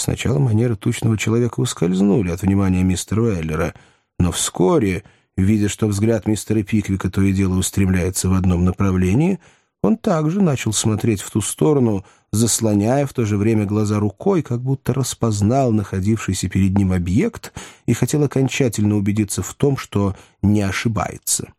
Сначала манеры тучного человека ускользнули от внимания мистера Уэллера, но вскоре, видя, что взгляд мистера Пиквика то и дело устремляется в одном направлении, он также начал смотреть в ту сторону, заслоняя в то же время глаза рукой, как будто распознал находившийся перед ним объект и хотел окончательно убедиться в том, что не ошибается.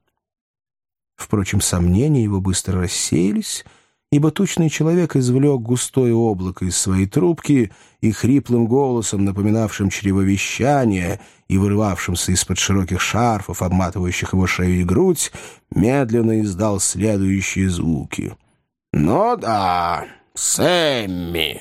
Впрочем, сомнения его быстро рассеялись, ибо тучный человек извлек густое облако из своей трубки и хриплым голосом, напоминавшим чревовещание и вырывавшимся из-под широких шарфов, обматывающих его шею и грудь, медленно издал следующие звуки. «Ну да, Сэмми!»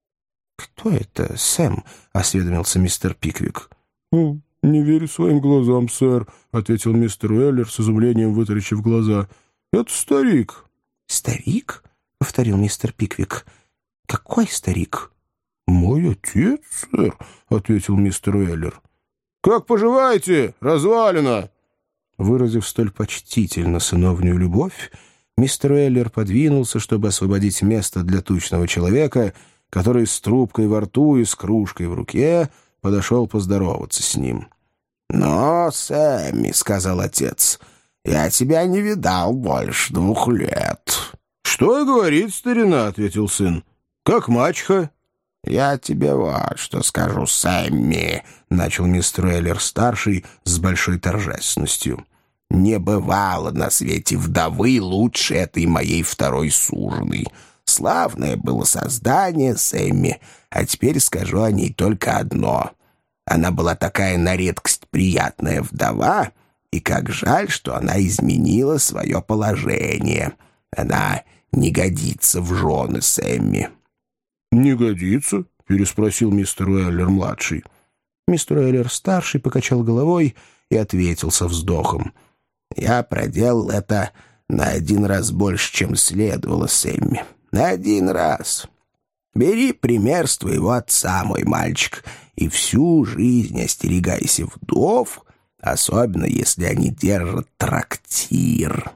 «Кто это, Сэм?» — осведомился мистер Пиквик. «Не верю своим глазам, сэр», — ответил мистер Уэллер с изумлением, вытаращив глаза. «Это старик». «Старик?» — повторил мистер Пиквик. «Какой старик?» «Мой отец, сэр», — ответил мистер Уэллер. «Как поживаете, развалина?» Выразив столь почтительно сыновнюю любовь, мистер Уэллер подвинулся, чтобы освободить место для тучного человека, который с трубкой во рту и с кружкой в руке подошел поздороваться с ним. «Но, Сэмми, — сказал отец, — я тебя не видал больше 2 лет». «Что и говорит старина, — ответил сын, — как мачеха». «Я тебе вот что скажу, Сэмми, — начал мистер Уэллер-старший с большой торжественностью. — Не бывало на свете вдовы лучше этой моей второй суженой. Славное было создание, Сэмми, а теперь скажу о ней только одно. Она была такая на редкость приятная вдова, и как жаль, что она изменила свое положение. Она не годится в жены, Сэмми». «Не годится?» — переспросил мистер Уэллер-младший. Мистер Уэллер-старший покачал головой и ответил со вздохом. «Я проделал это на 1 раз больше, чем следовало, Сэмми. На 1 раз. Бери пример с твоего отца, мой мальчик, и всю жизнь остерегайся вдов, особенно если они держат трактир».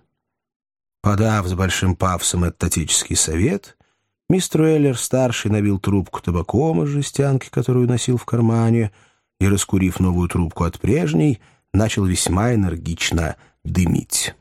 Подав с большим пафосом этот отеческий совет, мистер Уэллер-старший набил трубку табаком из жестянки, которую носил в кармане, и, раскурив новую трубку от прежней, начал весьма энергично дымить.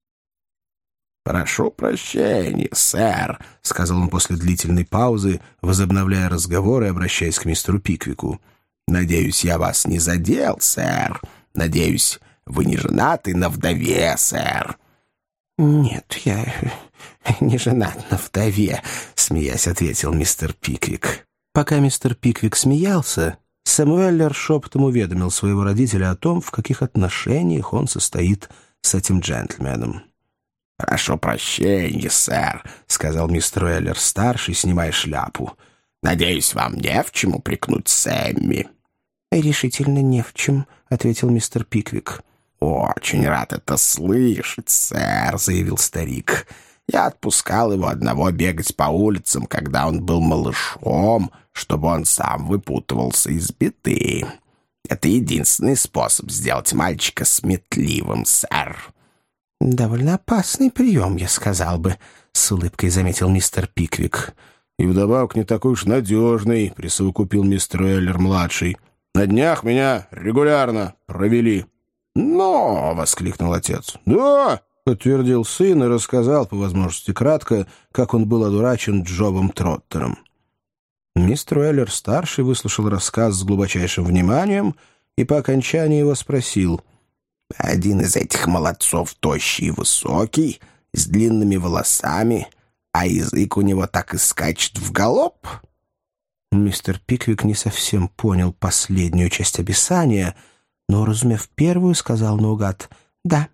«Прошу прощения, сэр», — сказал он после длительной паузы, возобновляя разговор и обращаясь к мистеру Пиквику. «Надеюсь, я вас не задел, сэр. Надеюсь, вы не женаты на вдове, сэр». «Нет, я не женат на вдове», — смеясь ответил мистер Пиквик. Пока мистер Пиквик смеялся, Сэм Уэллер шепотом уведомил своего родителя о том, в каких отношениях он состоит с этим джентльменом. «Прошу прощения, сэр», — сказал мистер Уэллер-старший, снимая шляпу. «Надеюсь, вам не в чем упрекнуть Сэмми». «Решительно не в чем», — ответил мистер Пиквик. «Очень рад это слышать, сэр», — заявил старик. «Я отпускал его одного бегать по улицам, когда он был малышом, чтобы он сам выпутывался из беды. Это единственный способ сделать мальчика сметливым, сэр». «Довольно опасный прием, я сказал бы», — с улыбкой заметил мистер Пиквик. «И вдобавок не такой уж надежный», — присовокупил мистер Уэллер-младший. «На днях меня регулярно провели». «Но!» — воскликнул отец. «Да!» — подтвердил сын и рассказал, по возможности кратко, как он был одурачен Джобом Троттером. Мистер Уэллер-старший выслушал рассказ с глубочайшим вниманием и по окончании его спросил: «Один из этих молодцов тощий и высокий, с длинными волосами, а язык у него так и скачет в галоп?» Мистер Пиквик не совсем понял последнюю часть описания, но, разумев первую, сказал наугад «да».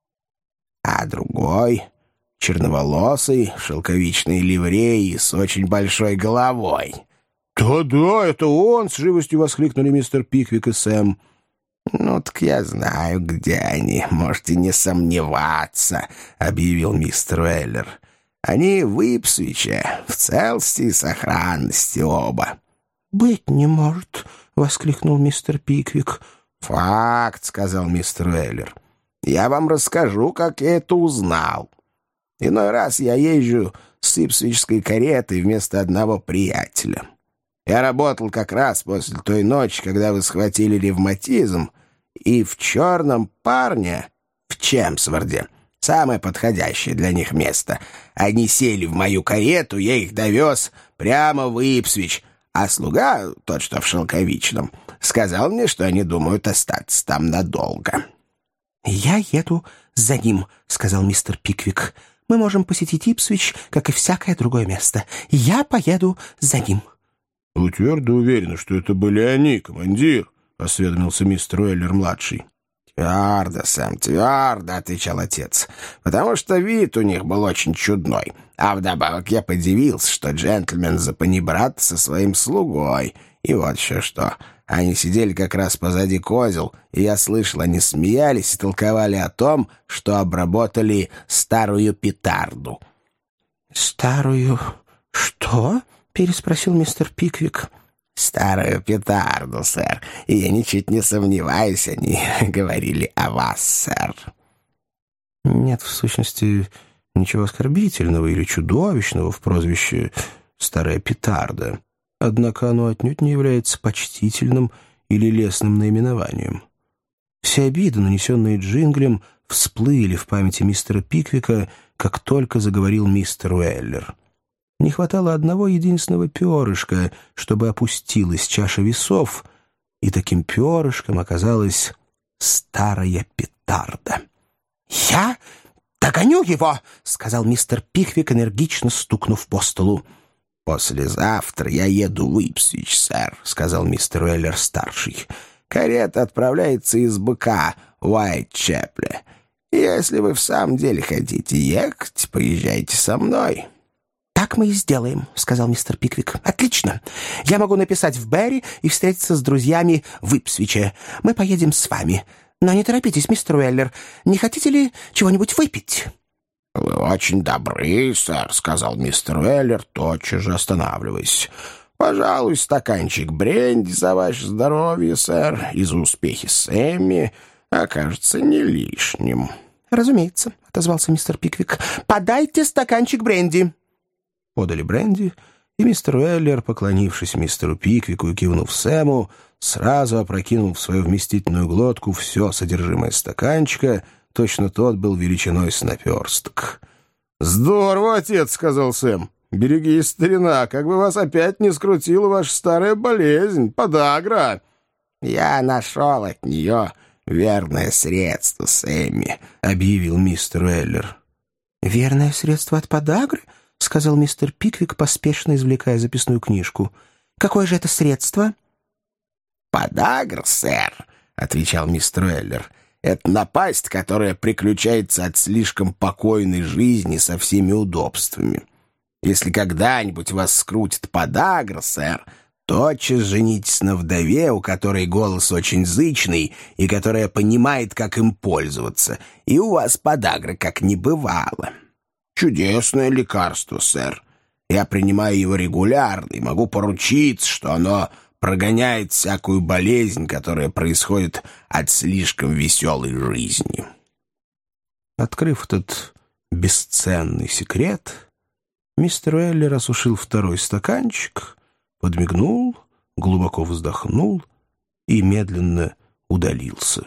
«А другой, черноволосый, в шелковичной ливреи с очень большой головой». «Да-да, это он!» — с живостью воскликнули мистер Пиквик и Сэм. «Ну так я знаю, где они, можете не сомневаться», — объявил мистер Уэллер. «Они в Ипсвиче, в целости и сохранности оба». «Быть не может», — воскликнул мистер Пиквик. «Факт», — сказал мистер Уэллер. «Я вам расскажу, как я это узнал. Иной раз я езжу с ипсвичской каретой вместо одного приятеля. Я работал как раз после той ночи, когда вы схватили ревматизм, и в «Черном парне» в Чемсворде самое подходящее для них место. Они сели в мою карету, я их довез прямо в Ипсвич, а слуга, тот, что в Шелковичном, сказал мне, что они думают остаться там надолго». «Я еду за ним», — сказал мистер Пиквик. «Мы можем посетить Ипсвич, как и всякое другое место. Я поеду за ним». «Вы твердо уверены, что это были они, командир?» — осведомился мистер Уэллер-младший. «Твердо, Сэм, твердо», — отвечал отец, «потому что вид у них был очень чудной. А вдобавок я подивился, что джентльмен запанибрат со своим слугой. И вот еще что. Они сидели как раз позади козел, и я слышал, они смеялись и толковали о том, что обработали старую петарду». «Старую что?» — переспросил мистер Пиквик. «Старую петарду, сэр. И я ничуть не сомневаюсь, они говорили о вас, сэр». Нет, в сущности, ничего оскорбительного или чудовищного в прозвище «старая петарда». Однако оно отнюдь не является почтительным или лестным наименованием. Все обиды, нанесенные Джинглем, всплыли в памяти мистера Пиквика, как только заговорил мистер Уэллер. Не хватало одного единственного перышка, чтобы опустилась чаша весов, и таким перышком оказалась старая петарда. «Я догоню его!» — сказал мистер Пиквик, энергично стукнув по столу. «Послезавтра я еду в Ипсвич, сэр», — сказал мистер Уэллер-старший. «Карета отправляется из БК в Уайтчепле. Если вы в самом деле хотите ехать, поезжайте со мной». «Так мы и сделаем», — сказал мистер Пиквик. «Отлично. Я могу написать в Берри и встретиться с друзьями в Ипсвиче. Мы поедем с вами. Но не торопитесь, мистер Уэллер. Не хотите ли чего-нибудь выпить?» «Вы очень добры, сэр», — сказал мистер Уэллер, тотчас же останавливаясь. «Пожалуй, стаканчик бренди за ваше здоровье, сэр, и за успехи Сэмми окажется не лишним». «Разумеется», — отозвался мистер Пиквик. «Подайте стаканчик бренди». Подали бренди, и мистер Уэллер, поклонившись мистеру Пиквику и кивнув Сэму, сразу опрокинул в свою вместительную глотку все содержимое стаканчика. Точно тот был величиной с наперсток. «Здорово, отец», — сказал Сэм. «Берегись, старина, как бы вас опять не скрутила ваша старая болезнь, подагра». «Я нашел от нее верное средство, Сэмми», — объявил мистер Уэллер. «Верное средство от подагры?» — сказал мистер Пиквик, поспешно извлекая записную книжку. «Какое же это средство?» «Подагра, сэр», — отвечал мистер Уэллер. «Это напасть, которая приключается от слишком покойной жизни со всеми удобствами. Если когда-нибудь вас скрутит подагра, сэр, тотчас женитесь на вдове, у которой голос очень зычный и которая понимает, как им пользоваться, и у вас подагра как не бывало. Чудесное лекарство, сэр. Я принимаю его регулярно и могу поручиться, что оно прогоняет всякую болезнь, которая происходит от слишком веселой жизни». Открыв этот бесценный секрет, мистер Уэллер осушил второй стаканчик, подмигнул, глубоко вздохнул и медленно удалился.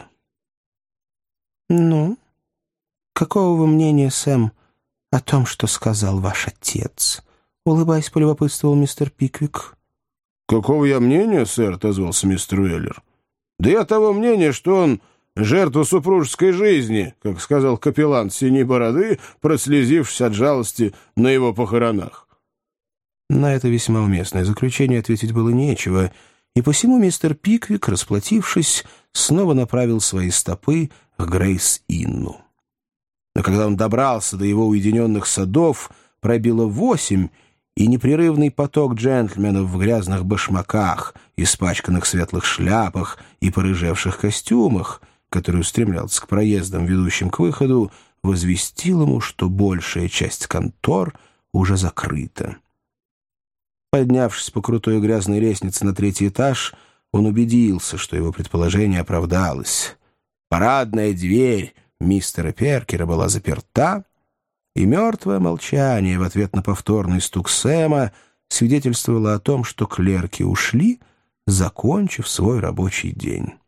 «Ну, какого вы мнения, Сэм, о том, что сказал ваш отец?» — улыбаясь, полюбопытствовал мистер Пиквик. «Какого я мнения, сэр?» — отозвался мистер Уэллер. «Да я того мнения, что он жертва супружеской жизни, как сказал капеллан Синей Бороды, прослезившись от жалости на его похоронах». На это весьма уместное заключение ответить было нечего, и посему мистер Пиквик, расплатившись, снова направил свои стопы к Грейс-Инну. Но когда он добрался до его уединенных садов, пробило 8, и непрерывный поток джентльменов в грязных башмаках, испачканных светлых шляпах и порыжевших костюмах, который устремлялся к проездам, ведущим к выходу, возвестил ему, что большая часть контор уже закрыта. Поднявшись по крутой грязной лестнице на 3-й этаж, он убедился, что его предположение оправдалось. Парадная дверь мистера Перкера была заперта, и мертвое молчание в ответ на повторный стук Сэма свидетельствовало о том, что клерки ушли, закончив свой рабочий день.